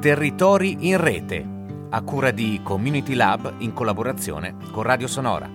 Territori in rete, a cura di Community Lab in collaborazione con Radio Sonora.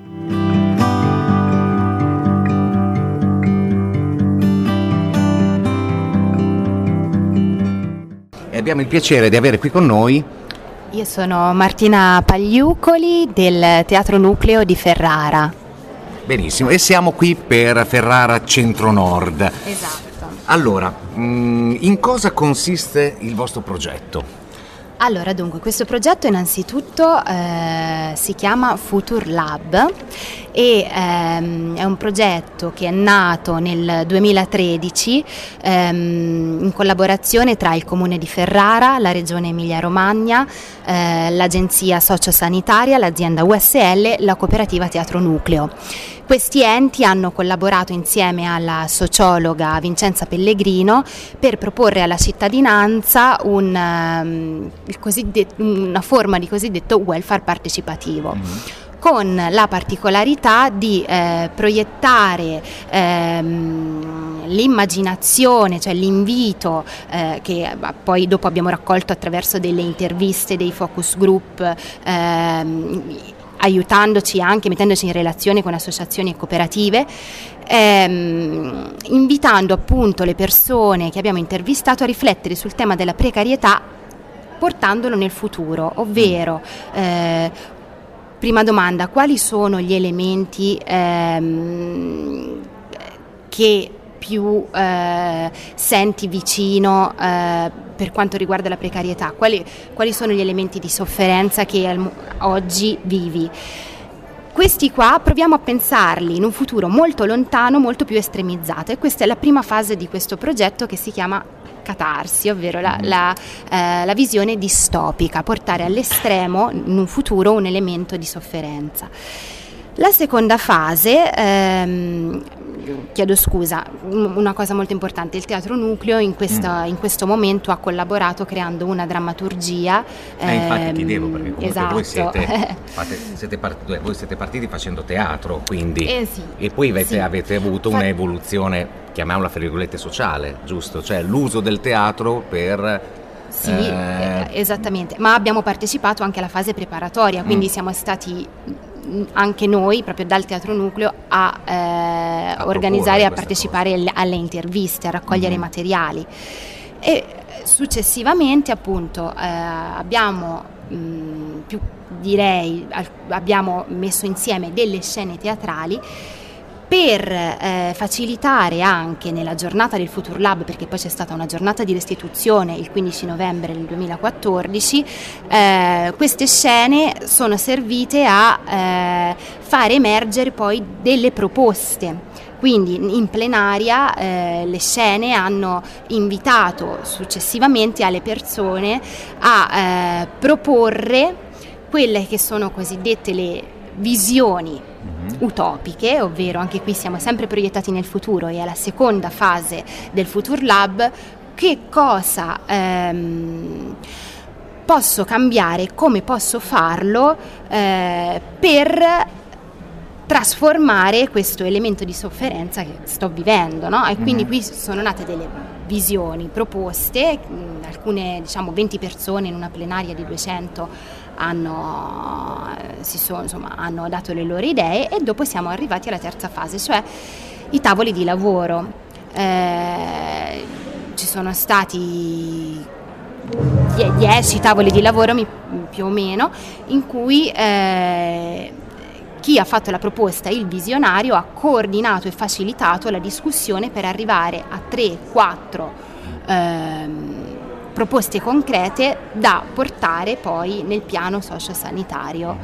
E abbiamo il piacere di avere qui con noi. Io sono Martina Pagliucoli del Teatro Nucleo di Ferrara. Benissimo, e siamo qui per Ferrara Centro Nord. Esatto. Allora, in cosa consiste il vostro progetto? Allora, dunque, questo progetto innanzitutto si chiama Future Lab e è un progetto che è nato nel 2013 in collaborazione tra il Comune di Ferrara, la Regione Emilia-Romagna, l'Agenzia Sociosanitaria, l'azienda USL, la cooperativa Teatro Nucleo. Questi enti hanno collaborato insieme alla sociologa Vincenza Pellegrino per proporre alla cittadinanza una forma di cosiddetto welfare partecipativo. Con la particolarità di proiettare l'immaginazione, cioè l'invito che poi dopo abbiamo raccolto attraverso delle interviste, dei focus group, aiutandoci anche, mettendoci in relazione con associazioni e cooperative, invitando appunto le persone che abbiamo intervistato a riflettere sul tema della precarietà portandolo nel futuro, ovvero prima domanda, quali sono gli elementi che più senti vicino per quanto riguarda la precarietà? Quali sono gli elementi di sofferenza che oggi vivi? Questi qua proviamo a pensarli in un futuro molto lontano, molto più estremizzato, e questa è la prima fase di questo progetto che si chiama catarsi, ovvero la visione distopica, portare all'estremo in un futuro un elemento di sofferenza. La seconda fase, chiedo scusa, una cosa molto importante, il Teatro Nucleo in questo momento ha collaborato creando una drammaturgia. Infatti chiedevo, perché comunque esatto. voi siete partiti facendo teatro, quindi sì, e poi sì. avete avuto un'evoluzione, chiamiamola fra virgolette sociale, giusto? Cioè l'uso del teatro per... Sì, esattamente, ma abbiamo partecipato anche alla fase preparatoria, quindi siamo stati anche noi proprio dal Teatro Nucleo a organizzare e a partecipare alle interviste, a raccogliere materiali, e successivamente appunto abbiamo abbiamo messo insieme delle scene teatrali per facilitare anche nella giornata del Future Lab, perché poi c'è stata una giornata di restituzione il 15 novembre del 2014, queste scene sono servite a fare emergere poi delle proposte. Quindi in plenaria le scene hanno invitato successivamente alle persone a proporre quelle che sono cosiddette le visioni utopiche, ovvero anche qui siamo sempre proiettati nel futuro e alla seconda fase del Future Lab, che cosa posso cambiare, come posso farlo per trasformare questo elemento di sofferenza che sto vivendo, no? E quindi qui sono nate delle visioni proposte, alcune 20 persone in una plenaria di 200 hanno dato le loro idee, e dopo siamo arrivati alla terza fase, cioè i tavoli di lavoro. Ci sono stati 10 tavoli di lavoro più o meno, in cui chi ha fatto la proposta, il visionario, ha coordinato e facilitato la discussione per arrivare a 3-4 proposte concrete da portare poi nel piano sociosanitario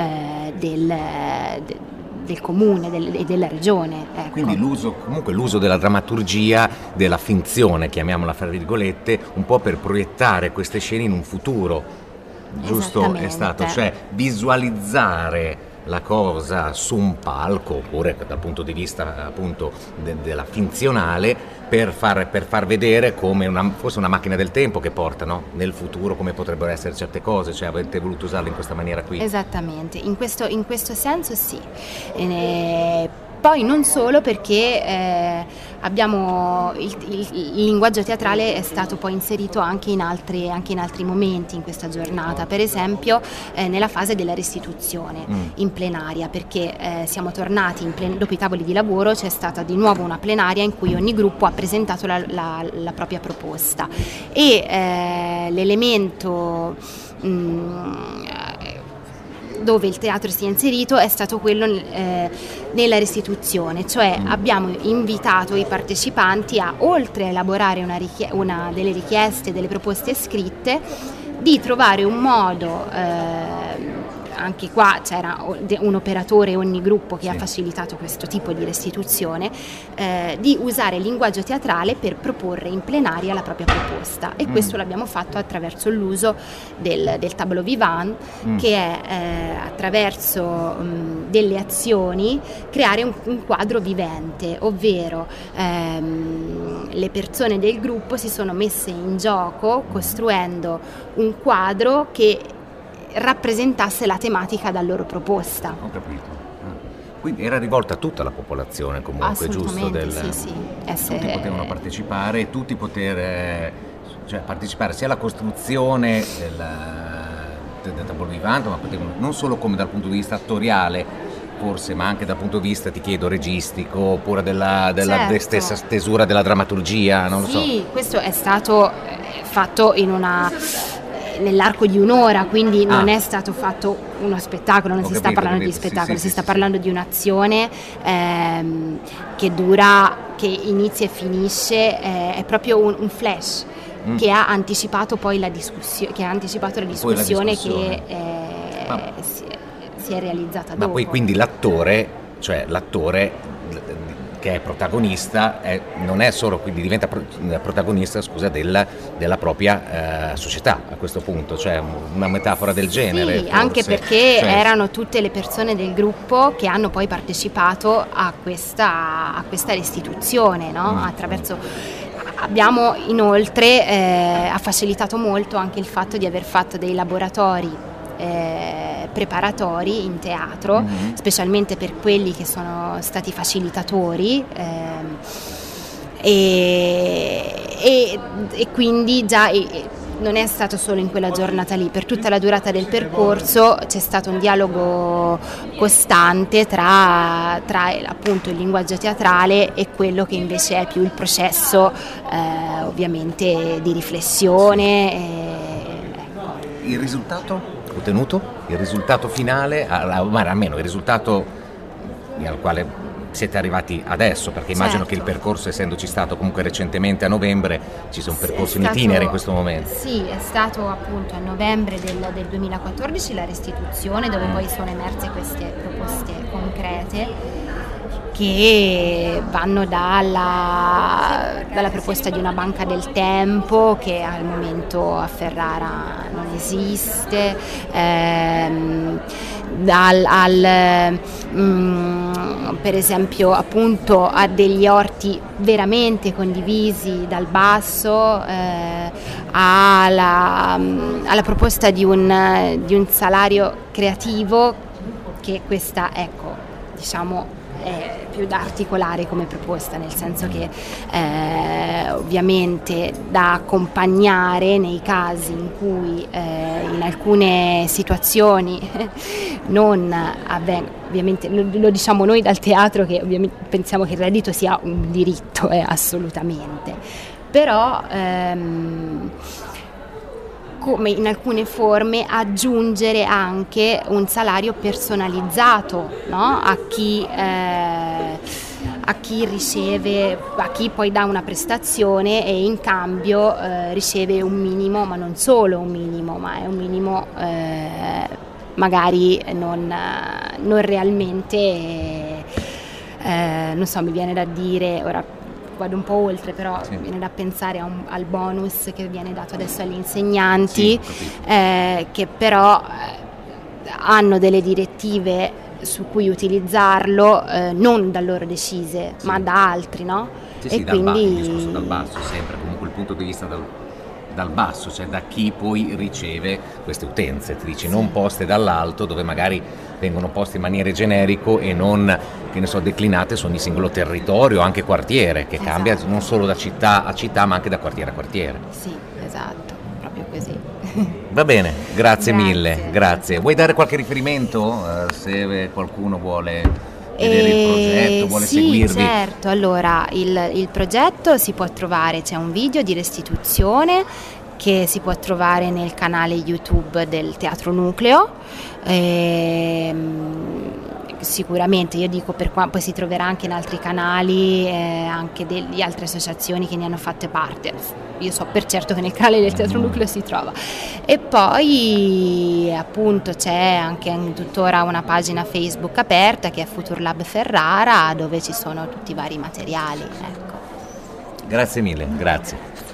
del comune e della regione. Ecco. Quindi l'uso della drammaturgia, della finzione, chiamiamola fra virgolette, un po' per proiettare queste scene in un futuro, giusto? È stato, cioè visualizzare la cosa su un palco, oppure dal punto di vista appunto della finzionale, per far vedere come forse una macchina del tempo che porta, no? Nel futuro come potrebbero essere certe cose, cioè avete voluto usarlo in questa maniera qui. Esattamente, in questo senso sì. Poi non solo, perché abbiamo il linguaggio teatrale è stato poi inserito anche in altri momenti in questa giornata, per esempio nella fase della restituzione in plenaria, perché siamo tornati dopo i tavoli di lavoro, c'è stata di nuovo una plenaria in cui ogni gruppo ha presentato la propria proposta e l'elemento dove il teatro si è inserito è stato quello nella restituzione, cioè abbiamo invitato i partecipanti a, oltre a elaborare delle richieste, delle proposte scritte, di trovare un modo, anche qua c'era un operatore ogni gruppo che ha facilitato questo tipo di restituzione, di usare il linguaggio teatrale per proporre in plenaria la propria proposta, e questo l'abbiamo fatto attraverso l'uso del tableau vivant, che è attraverso delle azioni creare un quadro vivente, ovvero le persone del gruppo si sono messe in gioco costruendo un quadro che rappresentasse la tematica da loro proposta. Ho capito. Quindi era rivolta a tutta la popolazione comunque, giusto? Sì. Tutti potevano partecipare e tutti partecipare sia alla costruzione del tableau vivant, ma potevano non solo come dal punto di vista attoriale, forse, ma anche dal punto di vista, ti chiedo, registico, oppure della stessa stesura della drammaturgia, non lo so. Sì, questo è stato fatto nell'arco di un'ora, quindi non è stato fatto uno spettacolo, non si sta parlando di spettacolo, si sta parlando di un'azione che inizia e finisce, è proprio un flash che ha anticipato poi la discussione, che si è realizzata dopo. Ma poi quindi l'attore che è protagonista non è solo, quindi diventa protagonista, della propria società a questo punto, cioè una metafora del genere. Sì, anche perché erano tutte le persone del gruppo che hanno poi partecipato a questa restituzione, no? Abbiamo inoltre ha facilitato molto anche il fatto di aver fatto dei laboratori preparatori in teatro, specialmente per quelli che sono stati facilitatori, e quindi già non è stato solo in quella giornata lì, per tutta la durata del percorso c'è stato un dialogo costante tra appunto il linguaggio teatrale e quello che invece è più il processo ovviamente di riflessione. Il risultato ottenuto? Il risultato finale, almeno il risultato al quale siete arrivati adesso, perché immagino che il percorso, essendoci stato comunque recentemente a novembre, ci sia un percorso in itinere in questo momento. Sì, è stato appunto a novembre del 2014 la restituzione, dove poi sono emerse queste proposte concrete che vanno dalla proposta di una banca del tempo che al momento a Ferrara non esiste, per esempio appunto a degli orti veramente condivisi dal basso, alla proposta di un salario creativo, che questa è più da articolare come proposta, nel senso che ovviamente da accompagnare nei casi in cui in alcune situazioni non avvengono. Ovviamente lo diciamo noi dal teatro, che ovviamente pensiamo che il reddito sia un diritto, assolutamente, però come in alcune forme aggiungere anche un salario personalizzato, no? a chi riceve, a chi poi dà una prestazione e in cambio riceve un minimo, ma non solo un minimo, ma è un minimo magari non realmente, non so, mi viene da dire, ora vado un po' oltre, però viene da pensare al bonus che viene dato adesso agli insegnanti, che però hanno delle direttive su cui utilizzarlo, non da loro decise, ma da altri, no? E quindi discorso dal basso, sempre comunque il punto di vista dal basso, cioè da chi poi riceve queste utenze, ti dici, non poste dall'alto dove magari vengono poste in maniera generico e non, che ne so, declinate su ogni singolo territorio, anche quartiere, che cambia non solo da città a città ma anche da quartiere a quartiere. Sì, esatto, proprio così. Va bene, grazie mille, grazie. Vuoi dare qualche riferimento se qualcuno vuole vedere il progetto, vuole seguirvi? Sì, certo. Allora, il progetto si può trovare, c'è un video di restituzione che si può trovare nel canale YouTube del Teatro Nucleo. Sicuramente, io dico, poi si troverà anche in altri canali, anche di altre associazioni che ne hanno fatte parte. Io so per certo che nel canale del Teatro Nucleo si trova. E poi appunto c'è anche tuttora una pagina Facebook aperta che è Futurlab Ferrara, dove ci sono tutti i vari materiali. Ecco. Grazie mille, grazie.